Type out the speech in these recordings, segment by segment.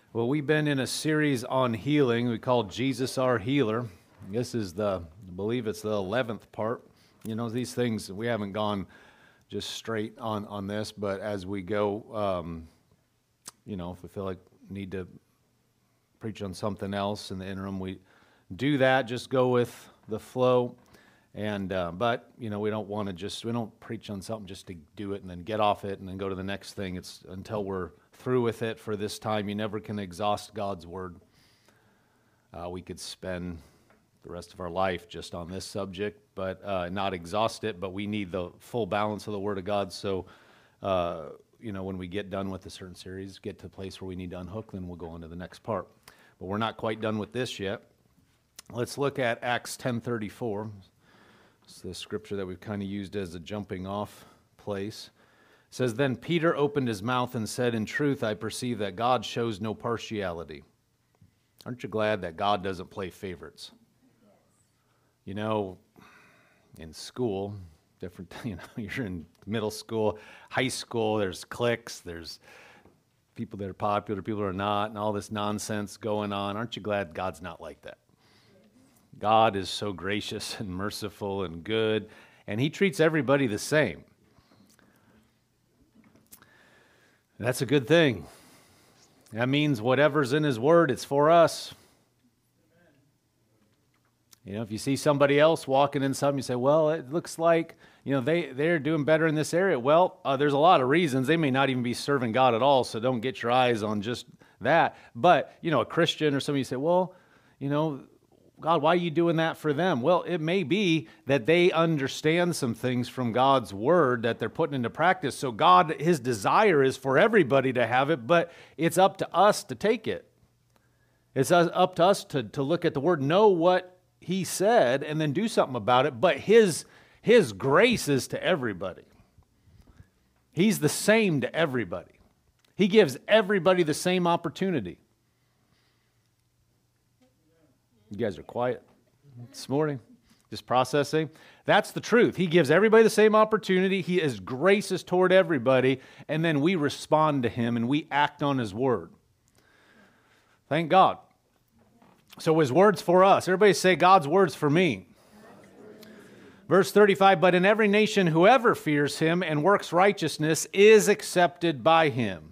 Well, we've been in a series on healing we call Jesus Our Healer. This is I believe it's the 11th part. You know, these things, we haven't gone just straight on this, but as we go, if we feel like we need to preach on something else in the interim, we do that, just go with the flow. And but we don't want to we don't preach on something just to do it and then get off it and then go to the next thing. It's until we're through with it for this time. You never can exhaust God's word. We could spend the rest of our life just on this subject, but not exhaust it. But we need the full balance of the Word of God. So when we get done with a certain series, get to a place where we need to unhook, then we'll go on to the next part. But we're not quite done with this yet. Let's look at Acts 10:34. It's the scripture that we've kind of used as a jumping off place. It says, "Then Peter opened his mouth and said, 'In truth, I perceive that God shows no partiality.'" Aren't you glad that God doesn't play favorites? You know, in school, different, you're in middle school, high school, there's cliques, there's people that are popular, people who are not, and all this nonsense going on. Aren't you glad God's not like that? God is so gracious and merciful and good, and He treats everybody the same. That's a good thing. That means whatever's in His Word, it's for us. If you see somebody else walking in something, you say, well, it looks like, they're doing better in this area. Well, there's a lot of reasons. They may not even be serving God at all, so don't get your eyes on just that. But, a Christian or somebody, you say, well, God, why are you doing that for them? Well, it may be that they understand some things from God's Word that they're putting into practice. So God, His desire is for everybody to have it, but it's up to us to take it. It's up to us to look at the Word, know what He said, and then do something about it. But His grace is to everybody. He's the same to everybody. He gives everybody the same opportunity. You guys are quiet this morning, just processing. That's the truth. He gives everybody the same opportunity. His grace is toward everybody, and then we respond to Him and we act on His Word. Thank God. So His Word's for us. Everybody say, God's Word's for me. Verse 35, "But in every nation whoever fears Him and works righteousness is accepted by Him."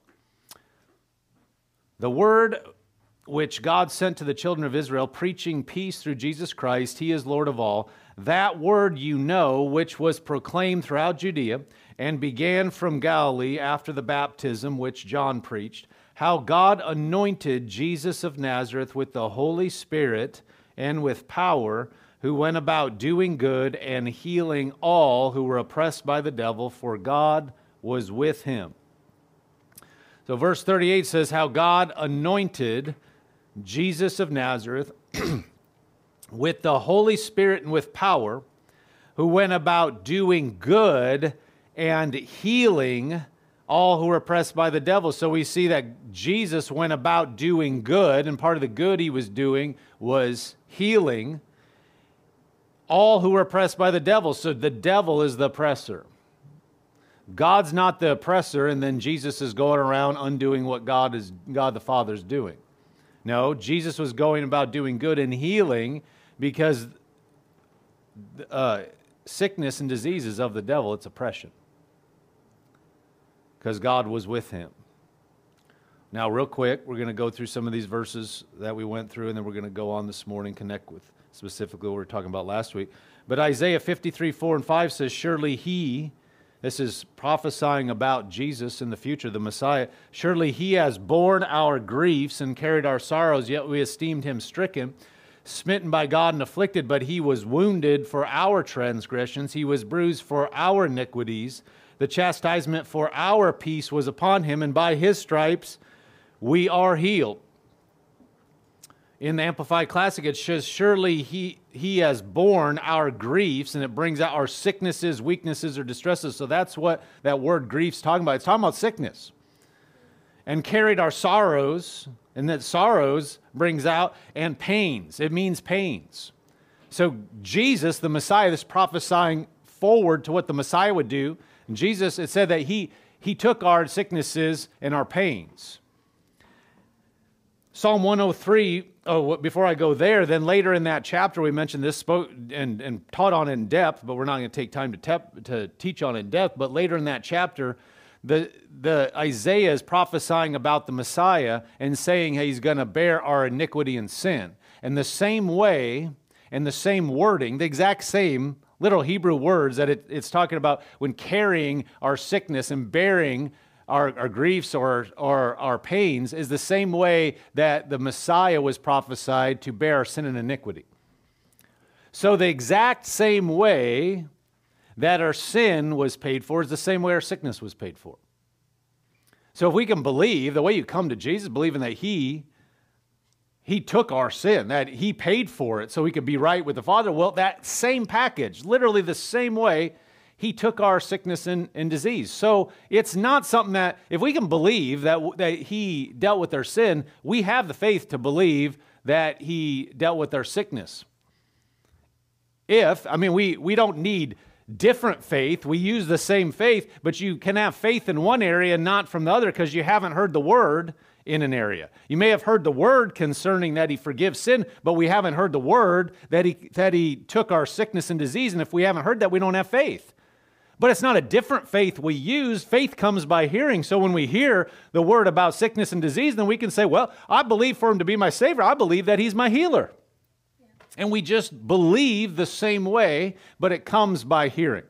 The Word which God sent to the children of Israel, preaching peace through Jesus Christ, He is Lord of all. That word which was proclaimed throughout Judea, and began from Galilee after the baptism which John preached, how God anointed Jesus of Nazareth with the Holy Spirit and with power, who went about doing good and healing all who were oppressed by the devil, for God was with Him. So verse 38 says how God anointed Jesus of Nazareth with the Holy Spirit and with power, who went about doing good and healing all who were oppressed by the devil. So we see that Jesus went about doing good, and part of the good He was doing was healing all who were oppressed by the devil. So the devil is the oppressor. God's not the oppressor, and then Jesus is going around undoing what God the Father is doing. No, Jesus was going about doing good and healing because sickness and disease is of the devil. It's oppression. Because God was with Him. Now, real quick, we're going to go through some of these verses that we went through, and then we're going to go on this morning, connect with specifically what we were talking about last week. But Isaiah 53:4-5 says, "Surely He," this is prophesying about Jesus in the future, the Messiah, "surely He has borne our griefs and carried our sorrows, yet we esteemed Him stricken, smitten by God and afflicted, but He was wounded for our transgressions, He was bruised for our iniquities. The chastisement for our peace was upon Him, and by His stripes we are healed." In the Amplified Classic, it says, "Surely he has borne our griefs," and it brings out our sicknesses, weaknesses, or distresses. So that's what that word grief's talking about. It's talking about sickness. "And carried our sorrows," and that sorrows brings out, and pains. It means pains. So Jesus, the Messiah, is prophesying forward to what the Messiah would do. And Jesus, it said that he took our sicknesses and our pains. Psalm 103, before I go there, then later in that chapter we mentioned this, spoke and taught on in depth, but we're not going to take time to teach on in depth. But later in that chapter, the Isaiah is prophesying about the Messiah and saying he's going to bear our iniquity and sin. And the same way and the same wording, the exact same little Hebrew words that it's talking about when carrying our sickness and bearing our griefs or our pains, is the same way that the Messiah was prophesied to bear our sin and iniquity. So the exact same way that our sin was paid for is the same way our sickness was paid for. So if we can believe, the way you come to Jesus, believing that He took our sin, that He paid for it so we could be right with the Father, well, that same package, literally the same way, He took our sickness and disease. So it's not something that, if we can believe that He dealt with our sin, we have the faith to believe that He dealt with our sickness. We don't need different faith. We use the same faith, but you can have faith in one area and not from the other because you haven't heard the word in an area. You may have heard the word concerning that He forgives sin, but we haven't heard the word that He took our sickness and disease, and if we haven't heard that, we don't have faith. But it's not a different faith we use. Faith comes by hearing. So when we hear the word about sickness and disease, then we can say, well, I believe for Him to be my Savior. I believe that He's my healer. Yeah. And we just believe the same way, but it comes by hearing.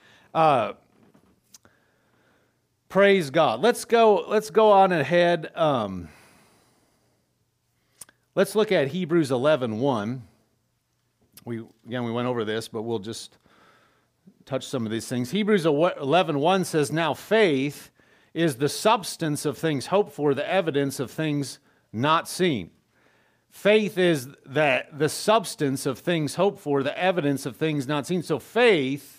Praise God. Let's go on ahead. Let's look at Hebrews 11:1. We went over this, but we'll just touch some of these things. Hebrews 11:1 says, now faith is the substance of things hoped for, the evidence of things not seen. Faith is the substance of things hoped for, the evidence of things not seen. So faith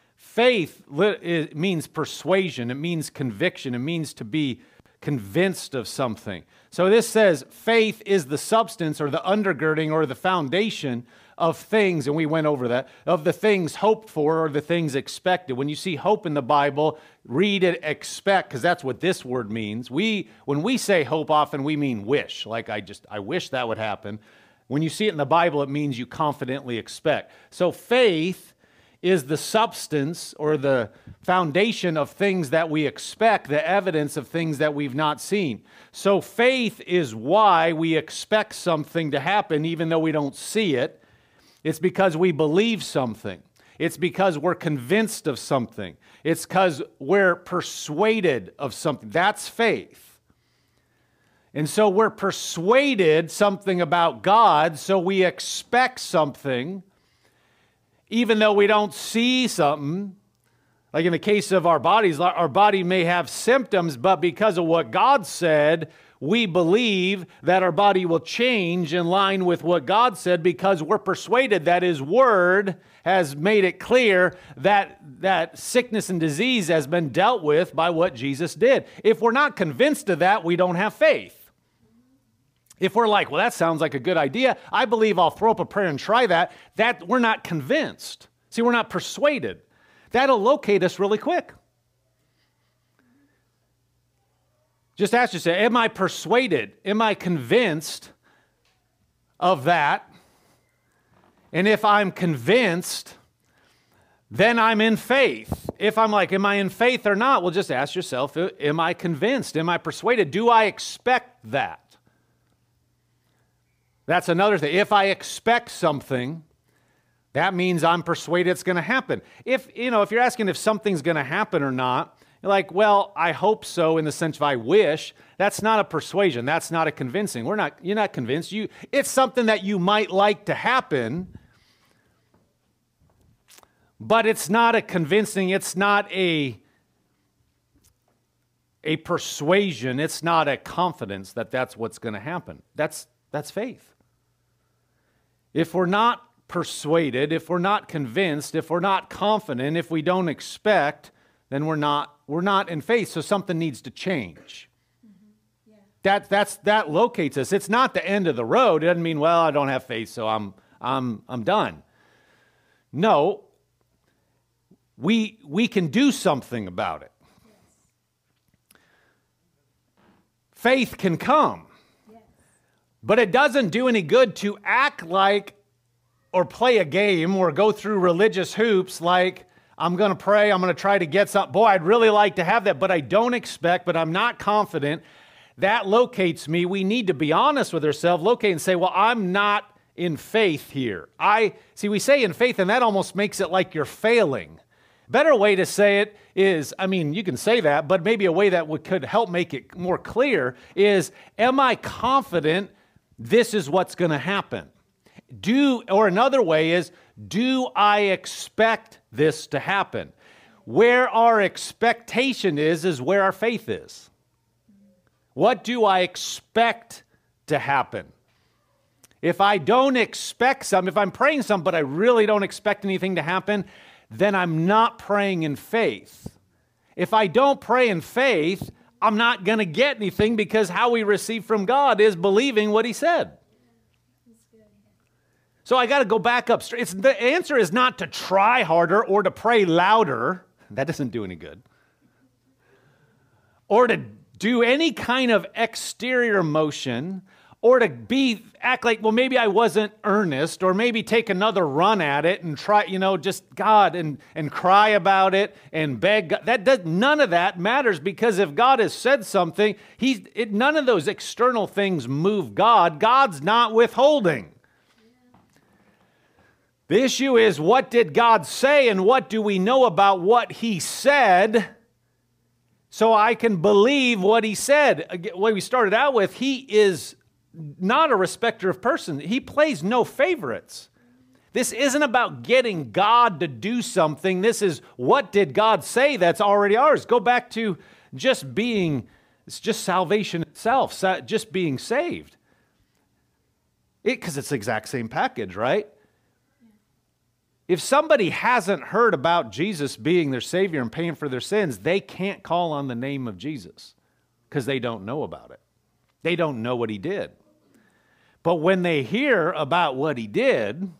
it means persuasion, it means conviction, it means to be convinced of something. So this says faith is the substance or the undergirding or the foundation of things, and we went over that, of the things hoped for or the things expected. When you see hope in the Bible, read it, expect, because that's what this word means. When we say hope, often we mean wish, like I wish that would happen. When you see it in the Bible, it means you confidently expect. So faith is the substance or the foundation of things that we expect, the evidence of things that we've not seen. So faith is why we expect something to happen even though we don't see it. It's because we believe something. It's because we're convinced of something. It's because we're persuaded of something. That's faith. And so we're persuaded something about God, so we expect something even though we don't see something. Like in the case of our bodies, our body may have symptoms, but because of what God said, we believe that our body will change in line with what God said because we're persuaded that His Word has made it clear that sickness and disease has been dealt with by what Jesus did. If we're not convinced of that, we don't have faith. If we're like, well, that sounds like a good idea, I believe I'll throw up a prayer and try that we're not convinced. See, we're not persuaded. That'll locate us really quick. Just ask yourself, am I persuaded? Am I convinced of that? And if I'm convinced, then I'm in faith. If I'm like, am I in faith or not? Well, just ask yourself, am I convinced? Am I persuaded? Do I expect that? That's another thing. If I expect something, that means I'm persuaded it's going to happen. If you're asking if something's going to happen or not, you're like, well, I hope so in the sense of I wish. That's not a persuasion. That's not a convincing. You're not convinced. It's something that you might like to happen, but it's not a convincing. It's not a persuasion. It's not a confidence that that's what's going to happen. That's faith. If we're not persuaded, if we're not convinced, if we're not confident, if we don't expect, then we're not in faith. So something needs to change. Mm-hmm. Yeah. That locates us. It's not the end of the road. It doesn't mean, well, I don't have faith, so I'm done. No, we can do something about it. Yes. Faith can come. Yes. But it doesn't do any good to act like or play a game or go through religious hoops like, I'm going to pray, I'm going to try to get something. Boy, I'd really like to have that, but I don't expect, but I'm not confident. That locates me. We need to be honest with ourselves, locate and say, well, I'm not in faith here. We say in faith, and that almost makes it like you're failing. Better way to say it is, you can say that, but maybe a way that could help make it more clear is, am I confident this is what's going to happen? Or another way is, do I expect this to happen? Where our expectation is where our faith is. What do I expect to happen? If I don't expect something, if I'm praying something, but I really don't expect anything to happen, then I'm not praying in faith. If I don't pray in faith, I'm not going to get anything, because how we receive from God is believing what He said. So I got to go back up. The answer is not to try harder or to pray louder. That doesn't do any good. Or to do any kind of exterior motion, or to act like, well, maybe I wasn't earnest, or maybe take another run at it and try, just God and cry about it and beg God. None of that matters, because if God has said something, none of those external things move God. God's not withholding. The issue is, what did God say, and what do we know about what He said, so I can believe what He said? What we started out with, He is not a respecter of person. He plays no favorites. This isn't about getting God to do something. This is, what did God say that's already ours? Go back to it's just salvation itself, just being saved. Because it's the exact same package, right? If somebody hasn't heard about Jesus being their Savior and paying for their sins, they can't call on the name of Jesus, because they don't know about it. They don't know what He did. But when they hear about what He did,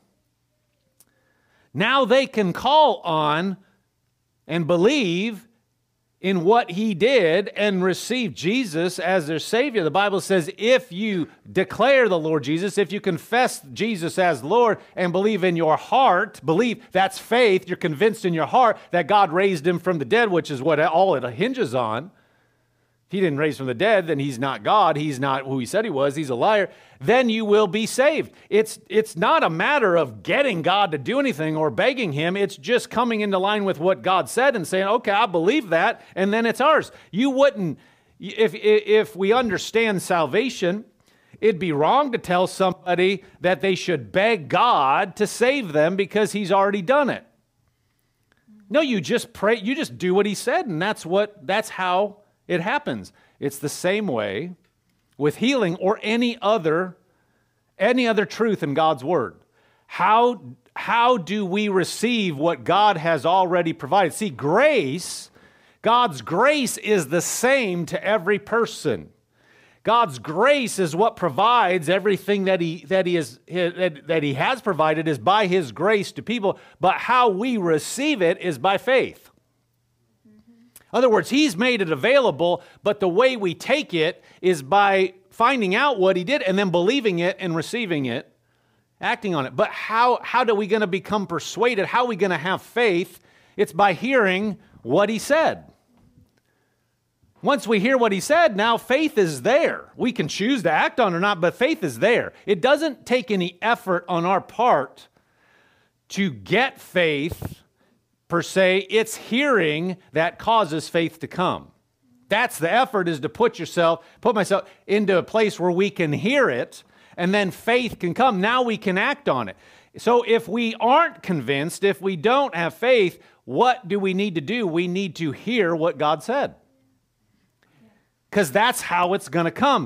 now they can call on and believe in what He did and receive Jesus as their Savior. The Bible says, if you declare the Lord Jesus, if you confess Jesus as Lord and believe in your heart, that's faith, you're convinced in your heart that God raised Him from the dead, which is what all it hinges on. If He didn't raise from the dead, then He's not God. He's not who He said He was. He's a liar. Then you will be saved. It's not a matter of getting God to do anything or begging Him. It's just coming into line with what God said and saying, okay, I believe that, and then it's ours. You wouldn't, if we understand salvation, it'd be wrong to tell somebody that they should beg God to save them because He's already done it. No, you just pray, you just do what He said, and that's how it happens. It's the same way with healing or any other truth in God's Word. How do we receive what God has already provided? See, God's grace is the same to every person. God's grace is what provides everything that He has provided is by His grace to people, but how we receive it is by faith. In other words, He's made it available, but the way we take it is by finding out what He did and then believing it and receiving it, acting on it. But how are we going to become persuaded? How are we going to have faith? It's by hearing what He said. Once we hear what He said, now faith is there. We can choose to act on it or not, but faith is there. It doesn't take any effort on our part to get faith per se. It's hearing that causes faith to come. That's the effort, is to put myself into a place where we can hear it, and then faith can come. Now we can act on it. So if we aren't convinced, if we don't have faith, what do we need to do? We need to hear what God said. Because that's how it's going to come.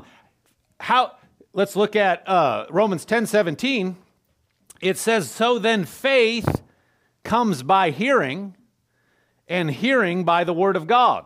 Let's look at Romans 10:17. It says, so then faith comes by hearing, and hearing by the Word of God.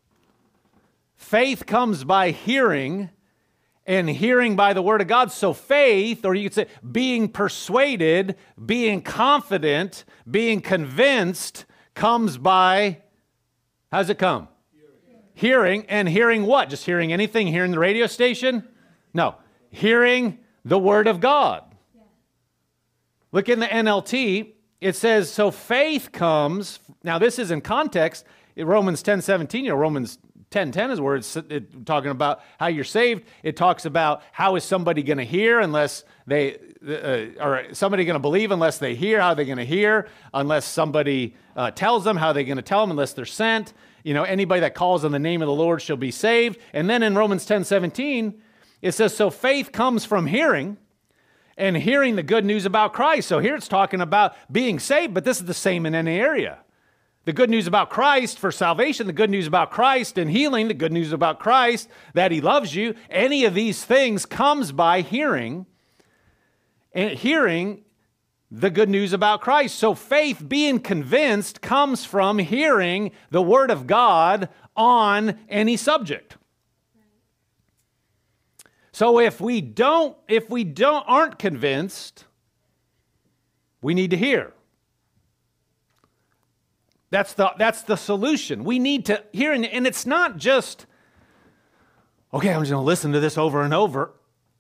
Faith comes by hearing, and hearing by the Word of God. So faith, or you could say being persuaded, being confident, being convinced, comes by, how does it come? Hearing. And hearing what? Just hearing anything? Hearing the radio station? No. Hearing the Word of God. Look in the NLT. It says, so faith comes. Now, this is in context. In Romans 10:17, Romans 10:10 is where it's talking about how you're saved. It talks about how is somebody going to hear unless they, or somebody going to believe unless they hear. How are they going to hear unless somebody tells them? How are they going to tell them unless they're sent? You know, anybody that calls on the name of the Lord shall be saved. And then in Romans 10:17, it says, so faith comes from hearing, and hearing the good news about Christ. So here it's talking about being saved, but this is the same in any area. The good news about Christ for salvation, the good news about Christ and healing, the good news about Christ that He loves you, any of these things comes by hearing, and hearing the good news about Christ. So faith, being convinced, comes from hearing the Word of God on any subject. So if we aren't convinced, we need to hear. That's the solution. We need to hear, and it's not just, okay, I'm just going to listen to this over and over.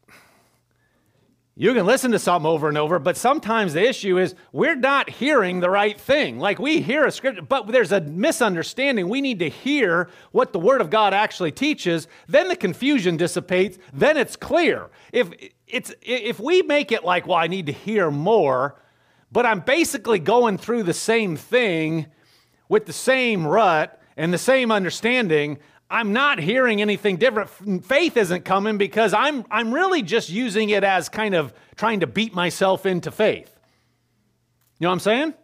You can listen to something over and over, but sometimes the issue is we're not hearing the right thing. Like we hear a scripture, but there's a misunderstanding. We need to hear what the Word of God actually teaches. Then the confusion dissipates. Then it's clear. If we make it like, well, I need to hear more, but I'm basically going through the same thing with the same rut and the same understanding, I'm not hearing anything different. Faith isn't coming because I'm really just using it as kind of trying to beat myself into faith. You know what I'm saying?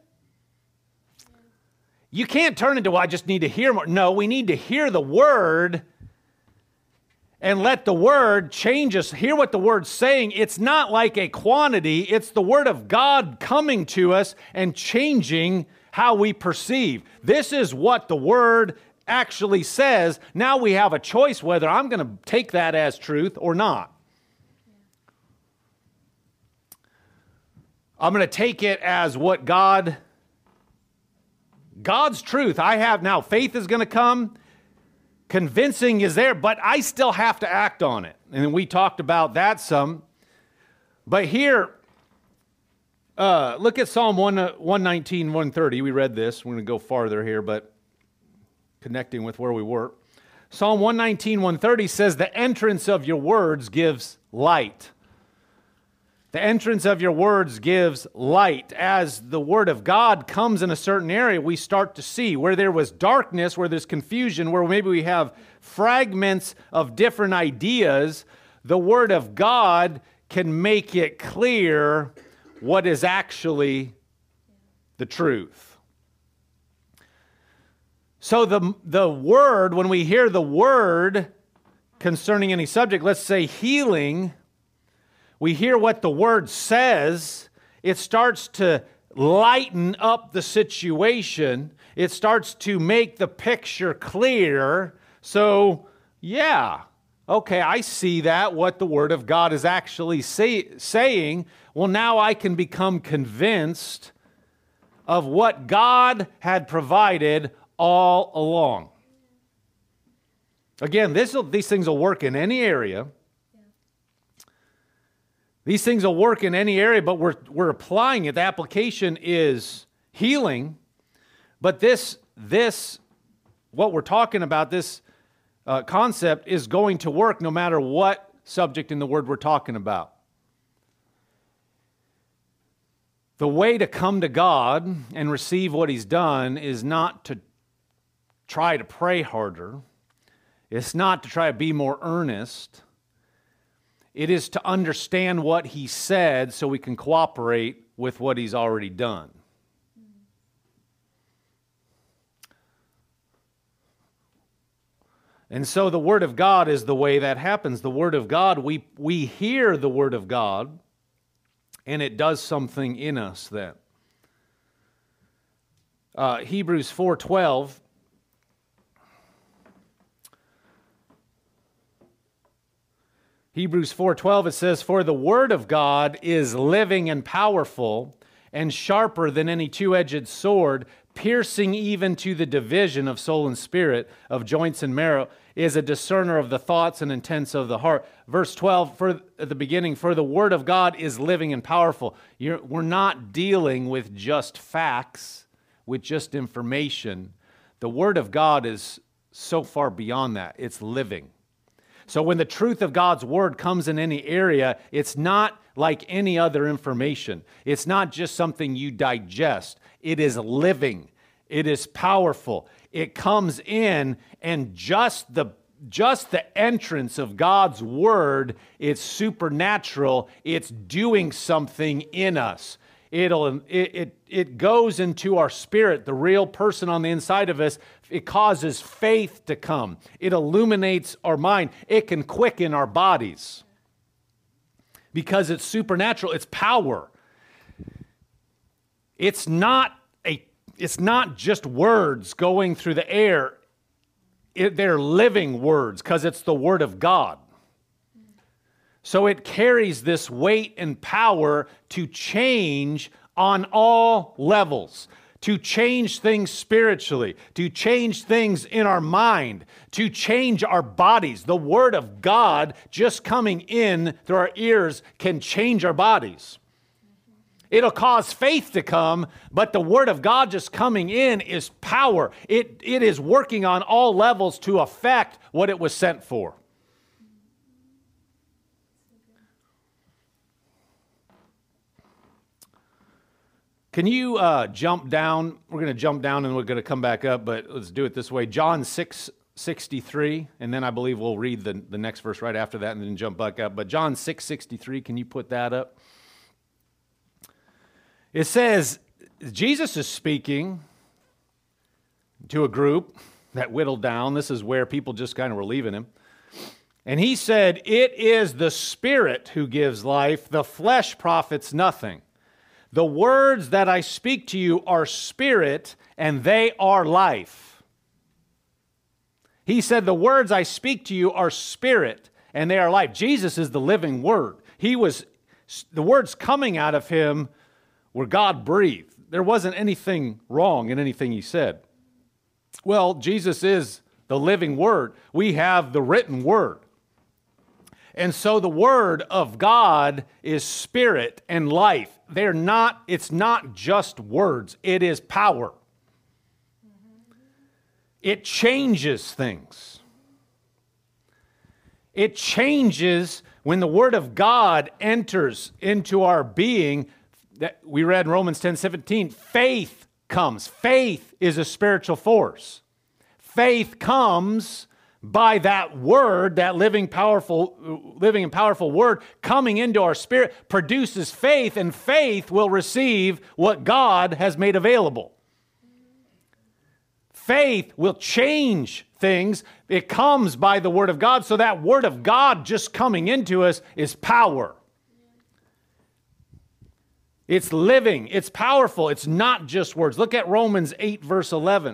You can't turn into, well, I just need to hear more. No, we need to hear the Word and let the Word change us. Hear what the Word's saying. It's not like a quantity. It's the Word of God coming to us and changing how we perceive. This is what the Word actually says. Now we have a choice whether I'm going to take that as truth or not. I'm going to take it as what God's truth. I have now, faith is going to come. Convincing is there, but I still have to act on it. And we talked about that some. But here, look at Psalm 119, 130. We read this. We're going to go farther here, but connecting with where we were. Psalm 119, 130 says, the entrance of your words gives light. The entrance of your words gives light. As the Word of God comes in a certain area, we start to see where there was darkness, where there's confusion, where maybe we have fragments of different ideas, the Word of God can make it clear what is actually the truth. So the Word, when we hear the Word concerning any subject, let's say healing, we hear what the Word says, it starts to lighten up the situation. It starts to make the picture clear. So, yeah, okay, I see that, what the Word of God is actually saying. Well, now I can become convinced of what God had provided all along. Again, these things will work in any area. These things will work in any area, but we're applying it. The application is healing. But this what we're talking about, this concept is going to work no matter what subject in the Word we're talking about. The way to come to God and receive what He's done is not to try to pray harder. It's not to try to be more earnest. It is to understand what He said so we can cooperate with what He's already done. And so the Word of God is the way that happens. The Word of God, we hear the Word of God, and it does something in us then. Hebrews 4:12. Hebrews 4:12, it says, for the Word of God is living and powerful and sharper than any two-edged sword, piercing even to the division of soul and spirit, of joints and marrow. is a discerner of the thoughts and intents of the heart. Verse 12, at the beginning, for the word of God is living and powerful. We're not dealing with just facts, with just information. The word of God is so far beyond that. It's living. So when the truth of God's word comes in any area, it's not like any other information. It's not just something you digest. It is living. It is powerful. It comes in, and just the entrance of God's word, it's supernatural. It's doing something in us. It goes into our spirit, the real person on the inside of us. It causes faith to come. It illuminates our mind. It can quicken our bodies because it's supernatural. It's power. It's not just words going through the air. They're living words because it's the Word of God. So it carries this weight and power to change on all levels, to change things spiritually, to change things in our mind, to change our bodies. The Word of God just coming in through our ears can change our bodies. It'll cause faith to come, but the Word of God just coming in is power. It is working on all levels to affect what it was sent for. Can you jump down? We're going to jump down and we're going to come back up, but let's do it this way. John 6:63, and then I believe we'll read the next verse right after that and then jump back up. But John 6:63, can you put that up? It says, Jesus is speaking to a group that whittled down. This is where people just kind of were leaving him. And he said, "It is the Spirit who gives life. The flesh profits nothing. The words that I speak to you are spirit, and they are life." He said, the words I speak to you are spirit, and they are life. Jesus is the living Word. The words coming out of him were God-breathed. There wasn't anything wrong in anything he said. Well, Jesus is the living Word. We have the written Word. And so the Word of God is spirit and life. It's not just words. It is power. It changes things. It changes when the Word of God enters into our being. That we read in Romans 10:17, faith comes. Faith is a spiritual force. Faith comes by that word, that living and powerful word coming into our spirit produces faith, and faith will receive what God has made available. Faith will change things. It comes by the Word of God, so that Word of God just coming into us is power. It's living, it's powerful, it's not just words. Look at Romans 8, verse 11.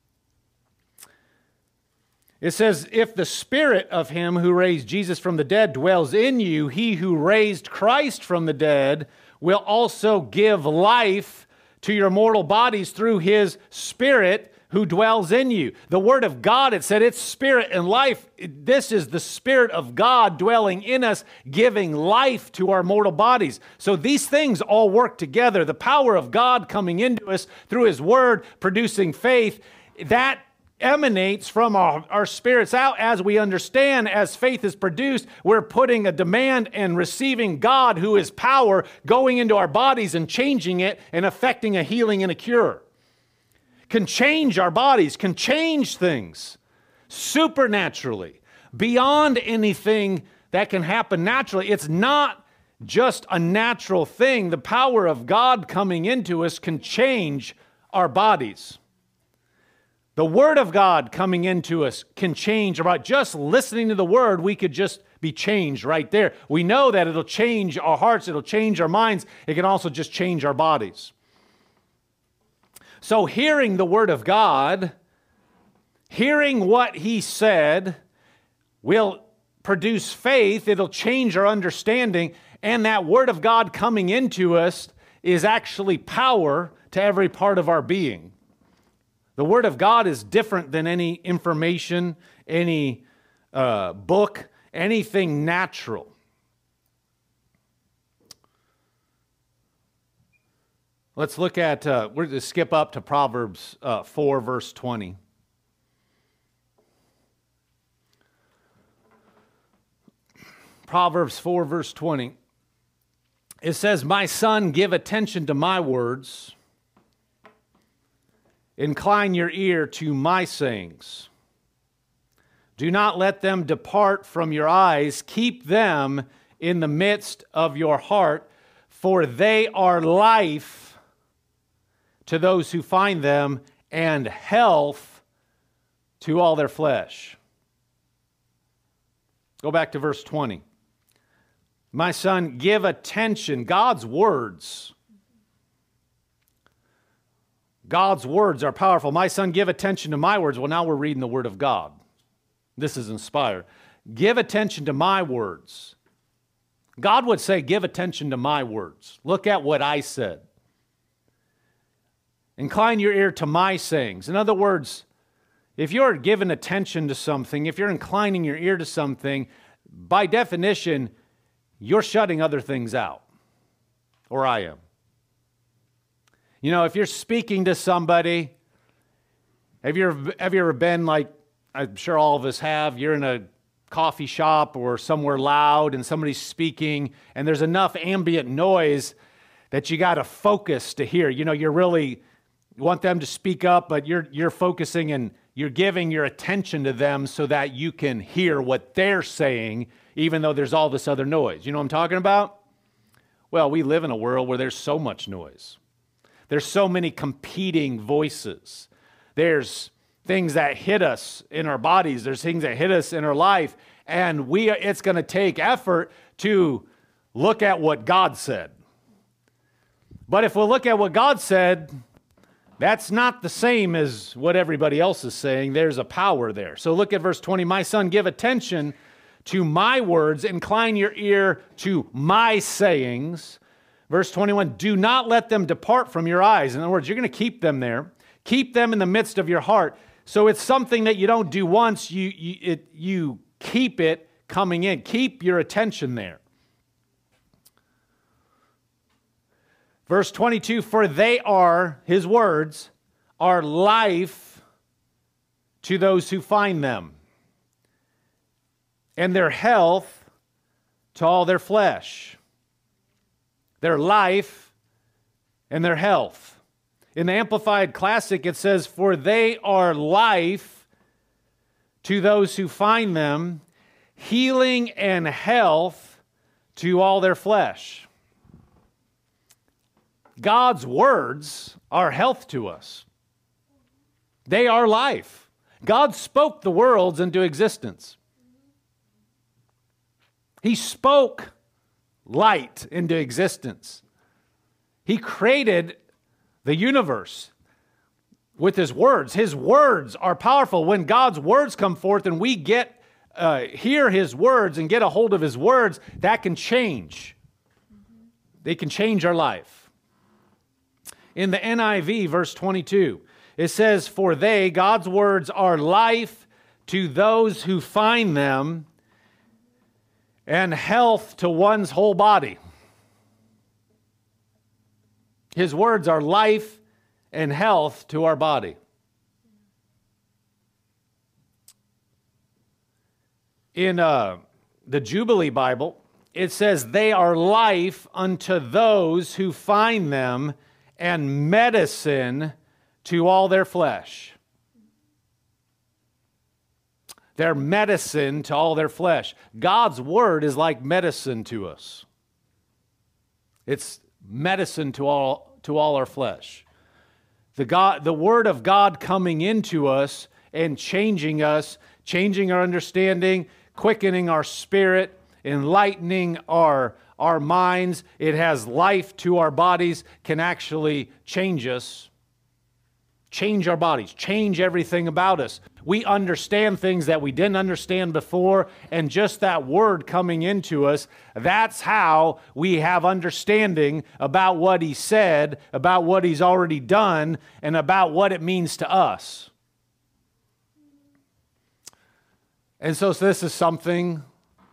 It says, if the Spirit of him who raised Jesus from the dead dwells in you, he who raised Christ from the dead will also give life to your mortal bodies through his Spirit who dwells in you. The Word of God, it said, it's spirit and life. This is the Spirit of God dwelling in us, giving life to our mortal bodies. So these things all work together. The power of God coming into us through his Word, producing faith, that emanates from our spirits out as we understand. As faith is produced, we're putting a demand and receiving God, who is power, going into our bodies and changing it and affecting a healing and a cure. Can change our bodies, can change things supernaturally, beyond anything that can happen naturally. It's not just a natural thing. The power of God coming into us can change our bodies. The Word of God coming into us can change. About just listening to the Word, we could just be changed right there. We know that it'll change our hearts, it'll change our minds. It can also just change our bodies. So hearing the Word of God, hearing what He said, will produce faith. It'll change our understanding. And that Word of God coming into us is actually power to every part of our being. The Word of God is different than any information, any book, anything natural. Let's look at, we're going to skip up to Proverbs 4, verse 20. Proverbs 4, verse 20. It says, "My son, give attention to my words. Incline your ear to my sayings. Do not let them depart from your eyes. Keep them in the midst of your heart, for they are life to those who find them, and health to all their flesh." Go back to verse 20. "My son, give attention." God's words. God's words are powerful. "My son, give attention to my words." Well, now we're reading the word of God. This is inspired. Give attention to my words. God would say, give attention to my words. Look at what I said. Incline your ear to my sayings. In other words, if you're giving attention to something, if you're inclining your ear to something, by definition, you're shutting other things out. Or I am. You know, if you're speaking to somebody, have you ever been like, I'm sure all of us have, you're in a coffee shop or somewhere loud and somebody's speaking and there's enough ambient noise that you got to focus to hear. You know, you want them to speak up, but you're focusing and you're giving your attention to them so that you can hear what they're saying, even though there's all this other noise. You know what I'm talking about? Well, we live in a world where there's so much noise. There's so many competing voices. There's things that hit us in our bodies. There's things that hit us in our life. And it's going to take effort to look at what God said. But if we look at what God said, that's not the same as what everybody else is saying. There's a power there. So look at verse 20. "My son, give attention to my words. Incline your ear to my sayings." Verse 21, "Do not let them depart from your eyes." In other words, you're going to keep them there. Keep them in the midst of your heart. So it's something that you don't do once. You keep it coming in. Keep your attention there. Verse 22, "For they are," his words, "are life to those who find them, and their health to all their flesh." Their life and their health. In the Amplified Classic, it says, "For they are life to those who find them, healing and health to all their flesh." God's words are health to us. They are life. God spoke the worlds into existence. He spoke light into existence. He created the universe with his words. His words are powerful. When God's words come forth and we hear his words and get a hold of his words, that can change. They can change our life. In the NIV, verse 22, it says, "For they," God's words, "are life to those who find them, and health to one's whole body." His words are life and health to our body. In the Jubilee Bible, it says, "They are life unto those who find them, and medicine to all their flesh." They're medicine to all their flesh. God's word is like medicine to us. It's medicine to all our flesh. The word of God coming into us and changing us, changing our understanding, quickening our spirit, enlightening our minds. It has life to our bodies, can actually change us, change our bodies, change everything about us. We understand things that we didn't understand before, and just that word coming into us, that's how we have understanding about what he said, about what he's already done, and about what it means to us. And so this is something,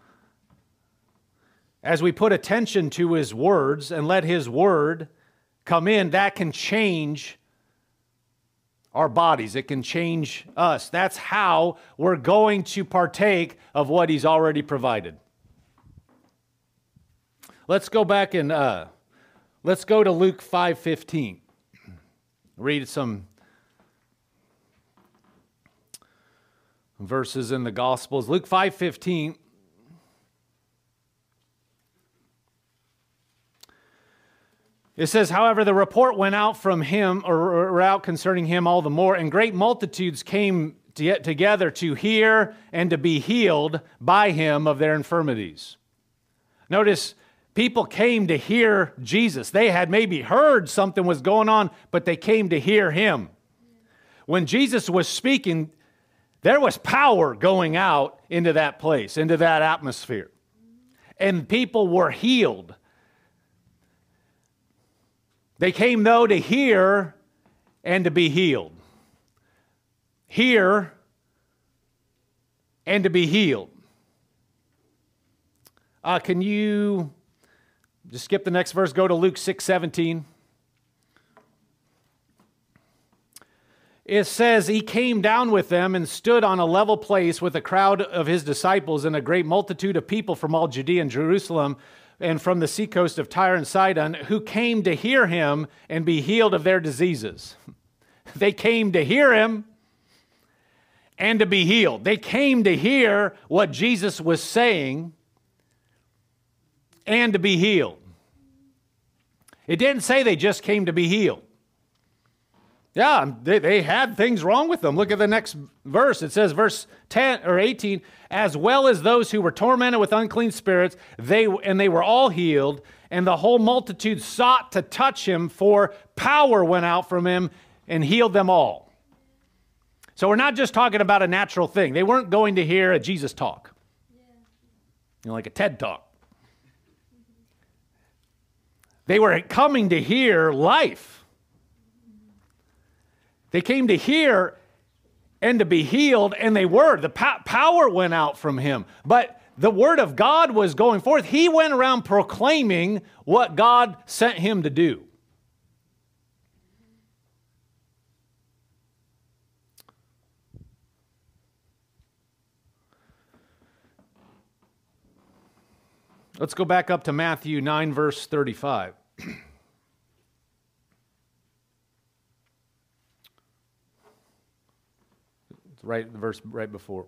as we put attention to His words and let His word come in, that can change our bodies. It can change us. That's how we're going to partake of what He's already provided. Let's go back and let's go to Luke 5:15. Read some verses in the Gospels. Luke 5:15. It says, however, the report went out from him, or out concerning him all the more, and great multitudes came together to hear and to be healed by him of their infirmities. Notice, people came to hear Jesus. They had maybe heard something was going on, but they came to hear him. When Jesus was speaking, there was power going out into that place, into that atmosphere. And people were healed. They came, though, to hear and to be healed. Hear and to be healed. Can you just skip the next verse, go to Luke 6:17. It says, he came down with them and stood on a level place with a crowd of his disciples and a great multitude of people from all Judea and Jerusalem and from the seacoast of Tyre and Sidon, who came to hear him and be healed of their diseases. They came to hear him and to be healed. They came to hear what Jesus was saying and to be healed. It didn't say they just came to be healed. Yeah, they had things wrong with them. Look at the next verse. It says, verse 10 or 18, as well as those who were tormented with unclean spirits, they were all healed, and the whole multitude sought to touch him, for power went out from him and healed them all. So we're not just talking about a natural thing. They weren't going to hear a Jesus talk, like a TED talk. They were coming to hear life. They came to hear and to be healed, and they were. The power went out from him. But the word of God was going forth. He went around proclaiming what God sent him to do. Let's go back up to Matthew 9, verse 35. Right, the verse right before.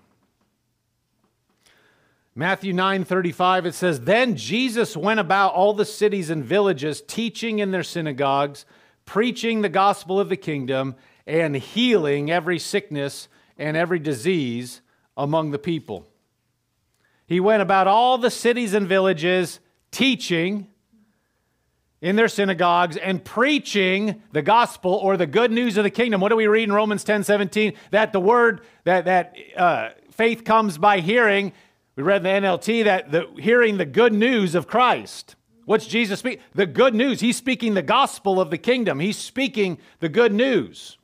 Matthew 9:35, it says, then Jesus went about all the cities and villages, teaching in their synagogues, preaching the gospel of the kingdom, and healing every sickness and every disease among the people. He went about all the cities and villages, teaching in their synagogues and preaching the gospel or the good news of the kingdom. What do we read in Romans 10:17? That the word, that faith comes by hearing. We read in the NLT that hearing the good news of Christ. What's Jesus speak? The good news. He's speaking the gospel of the kingdom. He's speaking the good news.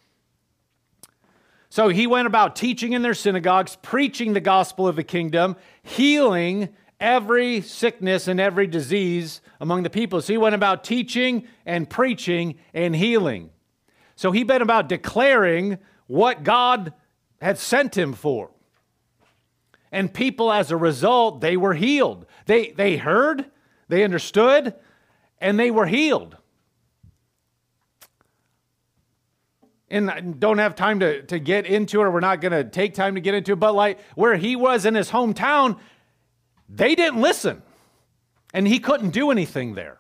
So he went about teaching in their synagogues, preaching the gospel of the kingdom, healing every sickness and every disease among the people. So he went about teaching and preaching and healing. So he went about declaring what God had sent him for. And people, as a result, they were healed. They heard, they understood, and they were healed. And I don't have time to get into it, or we're not going to take time to get into it, but like where he was in his hometown, they didn't listen, and he couldn't do anything there.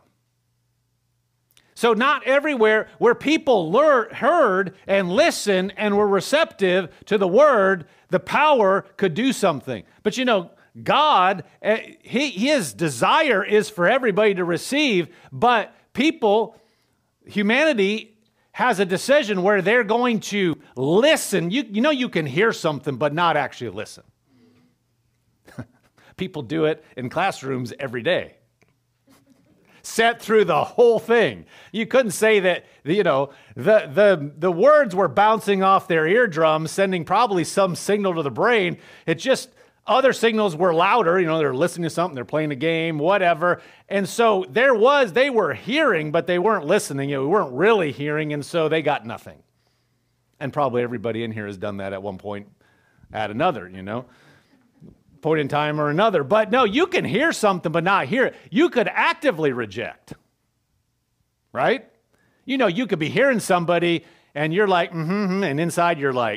So not everywhere where people heard and listened and were receptive to the word, the power could do something. But you know, God, his desire is for everybody to receive, but people, humanity has a decision where they're going to listen. You know you can hear something but not actually listen. People do it in classrooms every day. set through the whole thing. You couldn't say that, the words were bouncing off their eardrums, sending probably some signal to the brain. It just, other signals were louder. They're listening to something, they're playing a game, whatever. And so they were hearing, but they weren't listening. We weren't really hearing, and so they got nothing. And probably everybody in here has done that at one point at another, point in time or another. But no, you can hear something but not hear it. You could actively reject, right? You could be hearing somebody and you're like, and inside you're like,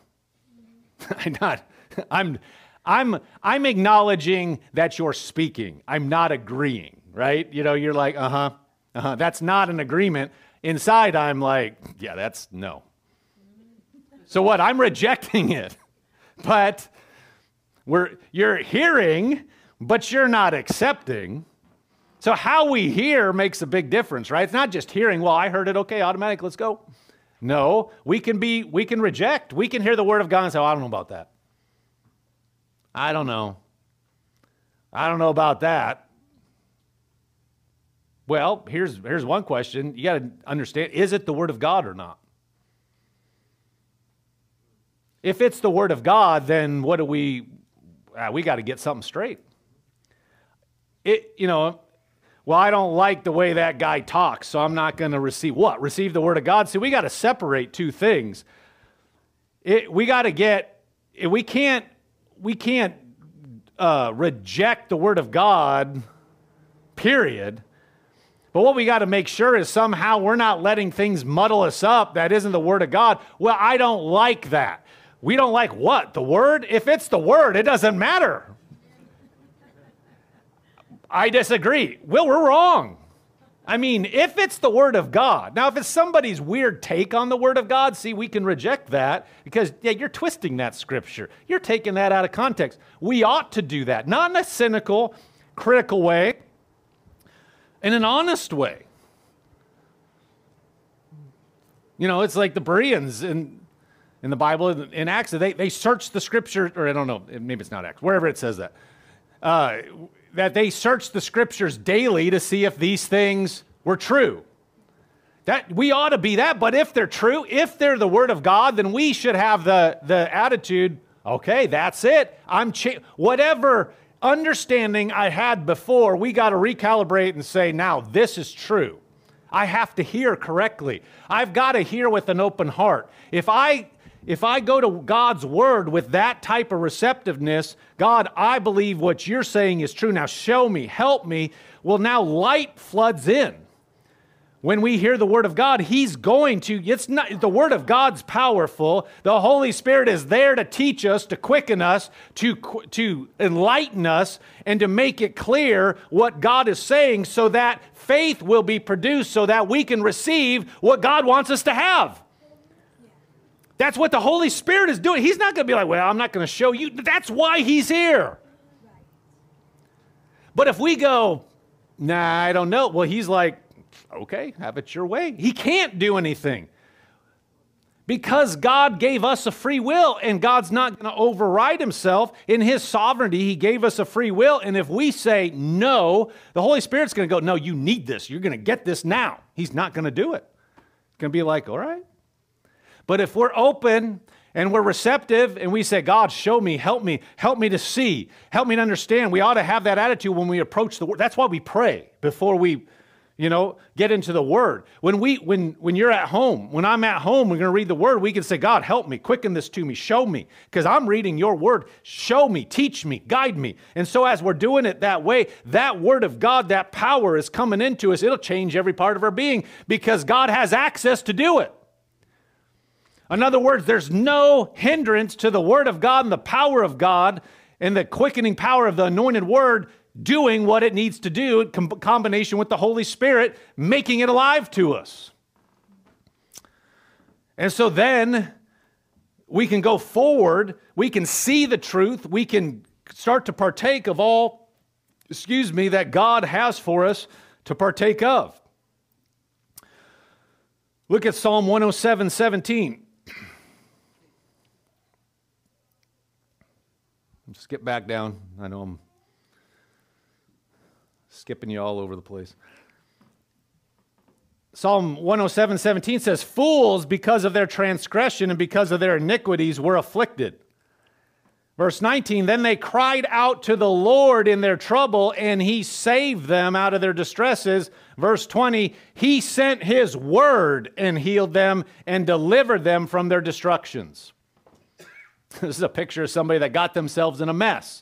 I'm acknowledging that you're speaking. I'm not agreeing, right? You're like, that's not an agreement. Inside I'm like, yeah, that's no. So what? I'm rejecting it. But you're hearing, but you're not accepting. So how we hear makes a big difference, right? It's not just hearing, well, I heard it, okay, automatic, let's go. No, we can reject. We can hear the word of God and say, oh, I don't know about that. I don't know about that. Well, here's one question. You got to understand, is it the word of God or not? If it's the word of God, then what do we got to get something straight. Well, I don't like the way that guy talks, so I'm not going to receive what? Receive the word of God? See, we got to separate two things. We can't reject the word of God, period. But what we got to make sure is somehow we're not letting things muddle us up that isn't the word of God. Well, I don't like that. We don't like what? The word? If it's the word, it doesn't matter. I disagree. Well, we're wrong. I mean, if it's the word of God. Now, if it's somebody's weird take on the word of God, see, we can reject that because, you're twisting that scripture. You're taking that out of context. We ought to do that, not in a cynical, critical way, in an honest way. It's like the Bereans in the Bible, in Acts, they searched the scripture, or I don't know, maybe it's not Acts, wherever it says that they searched the scriptures daily to see if these things were true. That we ought to be that, but if they're true, if they're the word of God, then we should have the attitude, okay, that's it. Whatever understanding I had before, we got to recalibrate and say, now this is true. I have to hear correctly. I've got to hear with an open heart. If I go to God's word with that type of receptiveness, God, I believe what you're saying is true. Now show me, help me. Well, now light floods in. When we hear the word of God, he's going to, the word of God's powerful. The Holy Spirit is there to teach us, to quicken us, to enlighten us, and to make it clear what God is saying so that faith will be produced so that we can receive what God wants us to have. That's what the Holy Spirit is doing. He's not going to be like, well, I'm not going to show you. That's why he's here. But if we go, nah, I don't know. Well, he's like, okay, have it your way. He can't do anything. Because God gave us a free will, and God's not going to override himself. In his sovereignty, he gave us a free will. And if we say no, the Holy Spirit's going to go, no, you need this. You're going to get this now. He's not going to do it. It's going to be like, all right. But if we're open and we're receptive and we say, God, show me, help me to see, help me to understand, we ought to have that attitude when we approach the word. That's why we pray before we, get into the word. When you're at home, when I'm at home, we're going to read the word, we can say, God, help me, quicken this to me, show me, because I'm reading your word. Show me, teach me, guide me. And so as we're doing it that way, that word of God, that power is coming into us. It'll change every part of our being because God has access to do it. In other words, there's no hindrance to the word of God and the power of God and the quickening power of the anointed word doing what it needs to do in combination with the Holy Spirit, making it alive to us. And so then we can go forward, we can see the truth, we can start to partake of all, that God has for us to partake of. Look at Psalm 107:17. Skip back down. I know I'm skipping you all over the place. Psalm 107:17 says, fools, because of their transgression and because of their iniquities, were afflicted. Verse 19, then they cried out to the Lord in their trouble, and he saved them out of their distresses. Verse 20, he sent his word and healed them and delivered them from their destructions. This is a picture of somebody that got themselves in a mess.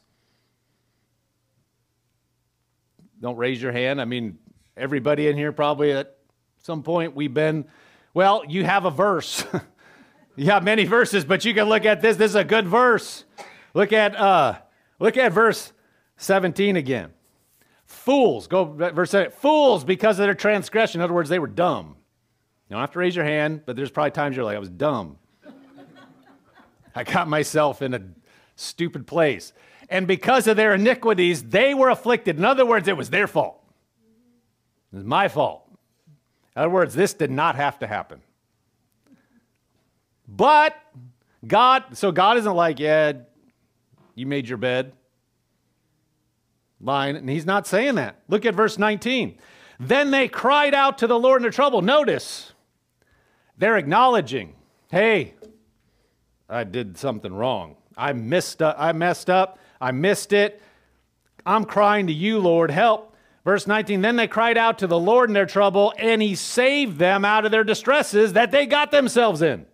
Don't raise your hand. I mean, everybody in here probably at some point we've been, well, you have a verse. You have many verses, but you can look at this. This is a good verse. Look at verse 17 again. Fools, go verse 7. Fools, because of their transgression. In other words, they were dumb. You don't have to raise your hand, but there's probably times you're like, I was dumb. I got myself in a stupid place. And because of their iniquities, they were afflicted. In other words, it was their fault. It was my fault. In other words, this did not have to happen. But God isn't like, yeah, you made your bed. Line, and he's not saying that. Look at verse 19. Then they cried out to the Lord in their trouble. Notice, they're acknowledging, hey, I did something wrong. I messed up. I missed it. I'm crying to you, Lord, help. Verse 19, then they cried out to the Lord in their trouble, and he saved them out of their distresses that they got themselves in.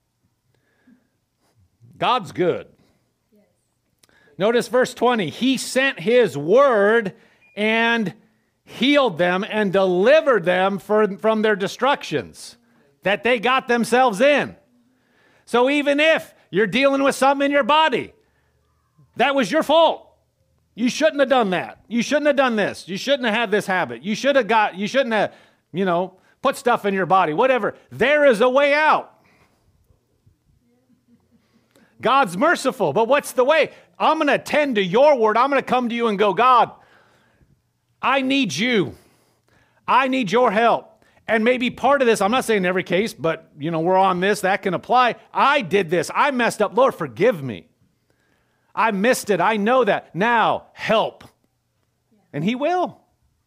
God's good. Notice verse 20, he sent his word and healed them and delivered them from their destructions that they got themselves in. So even if you're dealing with something in your body, that was your fault. You shouldn't have done that. You shouldn't have done this. You shouldn't have had this habit. You shouldn't have, put stuff in your body, whatever. There is a way out. God's merciful, but what's the way? I'm going to attend to your word. I'm going to come to you and go, God, I need you. I need your help. And maybe part of this, I'm not saying in every case, but, we're on this. That can apply. I did this. I messed up. Lord, forgive me. I missed it. I know that. Now, help. And he will.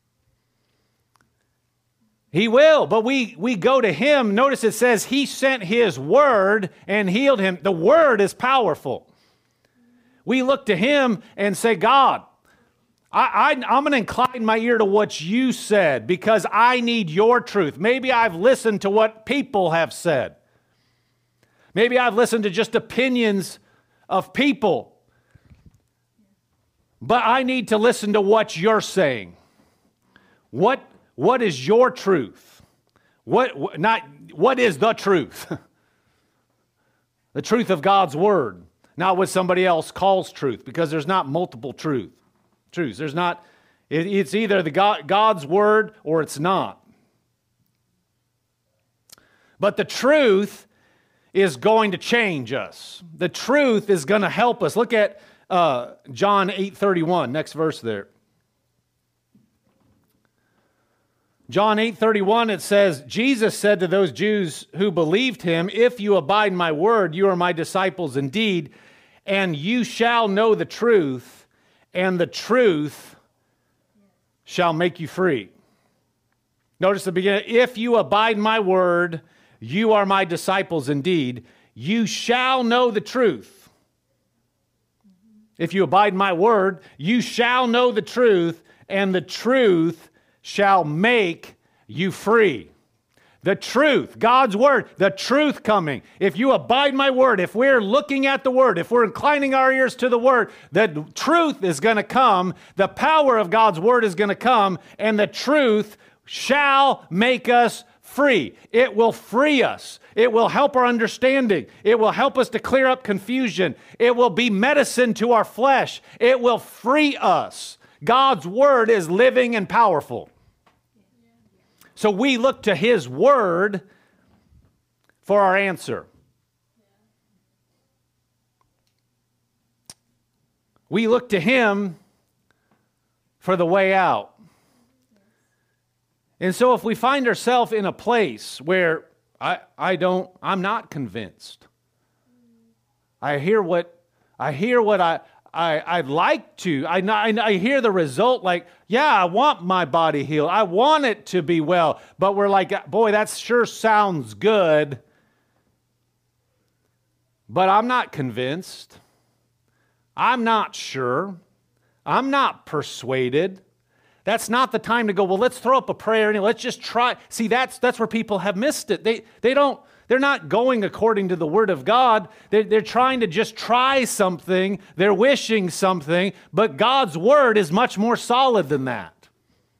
He will, but we go to him. Notice it says he sent his word and healed him. The word is powerful. We look to him and say, God, I'm going to incline my ear to what you said because I need your truth. Maybe I've listened to what people have said. Maybe I've listened to just opinions of people. But I need to listen to what you're saying. What is your truth? What is the truth? The truth of God's word, not what somebody else calls truth, because there's not multiple truths. There's not. It's either God's word or it's not. But the truth is going to change us. The truth is going to help us. Look at John 8:31, next verse there. John 8:31, it says, Jesus said to those Jews who believed him, if you abide in my word, you are my disciples indeed, and you shall know the truth, and the truth shall make you free. Notice the beginning, if you abide in my word, you are my disciples indeed, you shall know the truth. If you abide in my word, you shall know the truth, and the truth shall make you free. The truth, God's word, the truth coming. If you abide my word, if we're looking at the word, if we're inclining our ears to the word, the truth is going to come, the power of God's word is going to come, and the truth shall make us free. It will free us. It will help our understanding. It will help us to clear up confusion. It will be medicine to our flesh. It will free us. God's word is living and powerful. So we look to his word for our answer. We look to him for the way out. And so if we find ourselves in a place where I'm not convinced. I hear what I I'd like to. I hear the result like, yeah, I want my body healed. I want it to be well. But we're like, boy, that sure sounds good. But I'm not convinced. I'm not sure. I'm not persuaded. That's not the time to go, well, let's throw up a prayer and let's just try. See, that's where people have missed it. They're not going according to the Word of God. They're trying to just try something. They're wishing something. But God's Word is much more solid than that.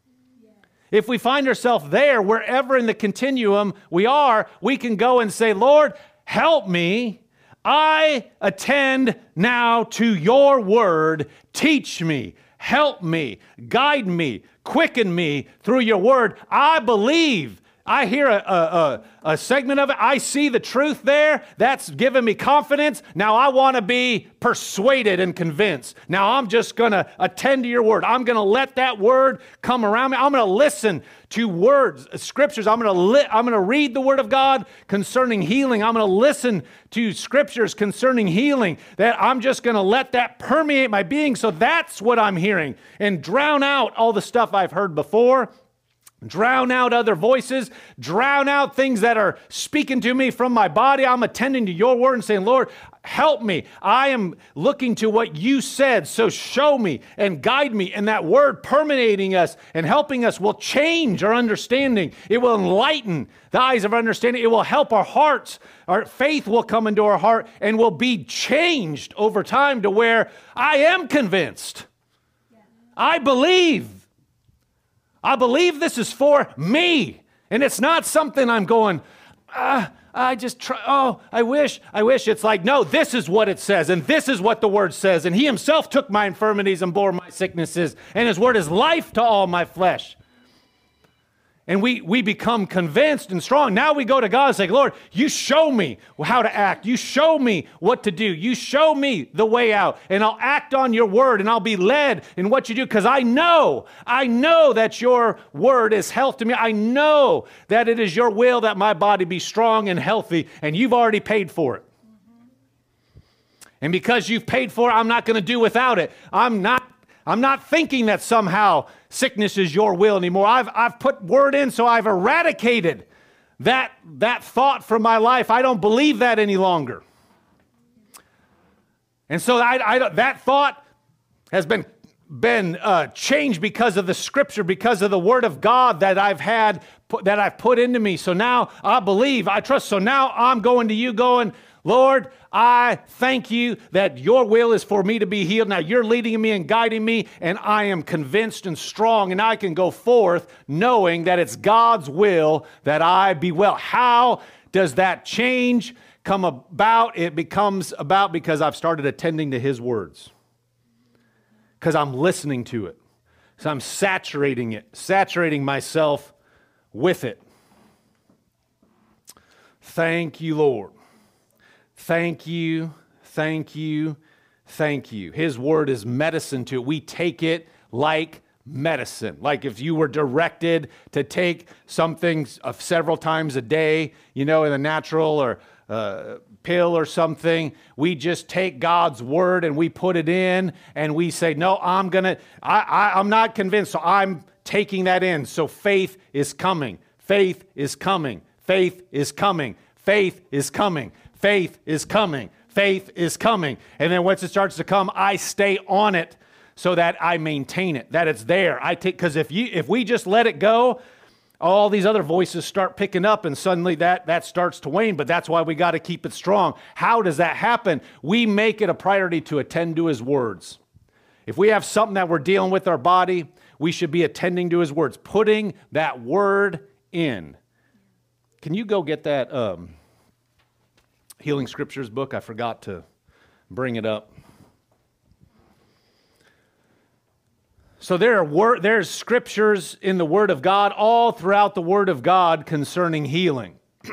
If we find ourselves there, wherever in the continuum we are, we can go and say, Lord, help me. I attend now to your Word. Teach me. Help me, guide me, quicken me through your word. I believe. I hear a segment of it. I see the truth there. That's given me confidence. Now I want to be persuaded and convinced. Now I'm just going to attend to your word. I'm going to let that word come around me. I'm going to listen to words, scriptures. I'm going to read the word of God concerning healing. I'm going to listen to scriptures concerning healing. That I'm just going to let that permeate my being. So that's what I'm hearing. And drown out all the stuff I've heard before. Drown out other voices, drown out things that are speaking to me from my body. I'm attending to your word and saying, Lord, help me. I am looking to what you said, so show me and guide me. And that word permeating us and helping us will change our understanding. It will enlighten the eyes of our understanding. It will help our hearts. Our faith will come into our heart and will be changed over time to where I am convinced. I believe this is for me. And it's not something I'm going, I just try, I wish. It's like, no, this is what it says. And this is what the word says. And he himself took my infirmities and bore my sicknesses. And his word is life to all my flesh. And we become convinced and strong. Now we go to God and say, Lord, you show me how to act. You show me what to do. You show me the way out. And I'll act on your word and I'll be led in what you do because I know that your word is health to me. I know that it is your will that my body be strong and healthy and you've already paid for it. And because you've paid for it, I'm not going to do without it. I'm not thinking that somehow sickness is your will anymore. I've put word in, so I've eradicated that thought from my life. I don't believe that any longer. And so that thought has been changed because of the scripture, because of the word of God that I've put into me. So now I believe, I trust. So now I'm going to you going, Lord, I thank you that your will is for me to be healed. Now you're leading me and guiding me, and I am convinced and strong, and I can go forth knowing that it's God's will that I be well. How does that change come about? It becomes about because I've started attending to his words. Because I'm listening to it. So I'm saturating myself with it. Thank you, Lord. Thank you, thank you, thank you. His word is medicine to it. We take it like medicine. Like if you were directed to take something several times a day, in a natural or pill or something, we just take God's word and we put it in and we say, no, I'm not convinced, so I'm taking that in. So faith is coming. Faith is coming. Faith is coming. Faith is coming. Faith is coming. Faith is coming. And then once it starts to come, I stay on it so that I maintain it, that it's there. Because if we just let it go, all these other voices start picking up and suddenly that starts to wane, but that's why we got to keep it strong. How does that happen? We make it a priority to attend to his words. If we have something that we're dealing with our body, we should be attending to his words, putting that word in. Can you go get that Healing Scriptures book? I forgot to bring it up. So there's scriptures in the Word of God, all throughout the Word of God concerning healing.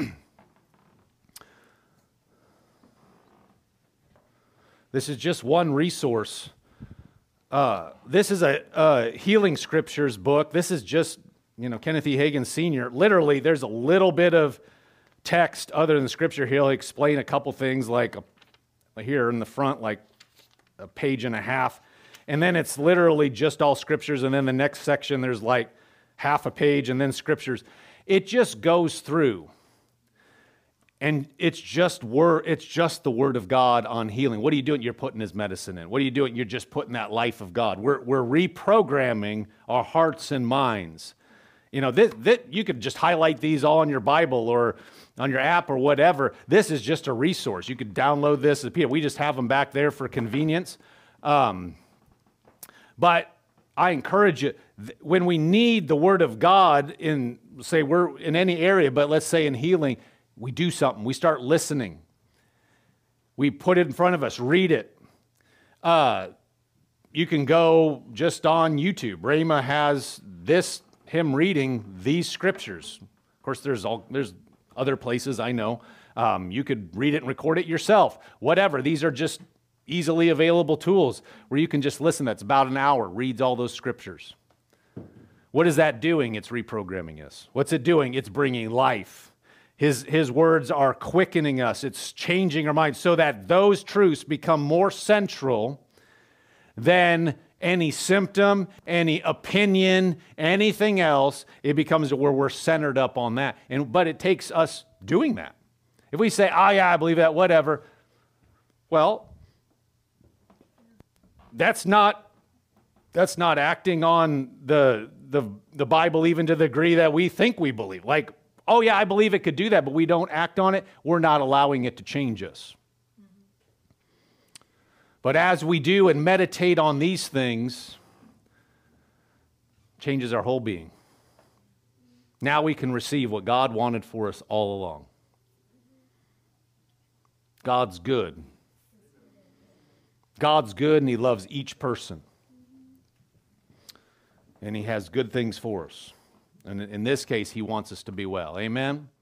This is just one resource. This is a Healing Scriptures book. This is just, Kenneth E. Hagin Sr. Literally, there's a little bit of text other than the scripture. He'll explain a couple things like here in the front, like a page and a half. And then it's literally just all scriptures. And then the next section, there's like half a page and then scriptures. It just goes through. And it's just the word of God on healing. What are you doing? You're putting his medicine in. What are you doing? You're just putting that life of God. We're reprogramming our hearts and minds. You know, you could just highlight these all in your Bible or on your app or whatever. This is just a resource. You could download this as a PDF. We just have them back there for convenience. But I encourage you, when we need the word of God in, say we're in any area, but let's say in healing, we do something. We start listening. We put it in front of us, read it. You can go just on YouTube. Rhema has him reading these scriptures. Of course, there's other places I know. You could read it and record it yourself. Whatever. These are just easily available tools where you can just listen. That's about an hour. Reads all those scriptures. What is that doing? It's reprogramming us. What's it doing? It's bringing life. His words are quickening us. It's changing our minds so that those truths become more central than any symptom, any opinion, anything else. It becomes where we're centered up on that. But it takes us doing that. If we say, oh yeah, I believe that, whatever, well, that's not acting on the Bible even to the degree that we think we believe. Like, oh yeah, I believe it could do that, but we don't act on it. We're not allowing it to change us. But as we do and meditate on these things, changes our whole being. Now we can receive what God wanted for us all along. God's good. God's good and he loves each person. And he has good things for us. And in this case, he wants us to be well. Amen?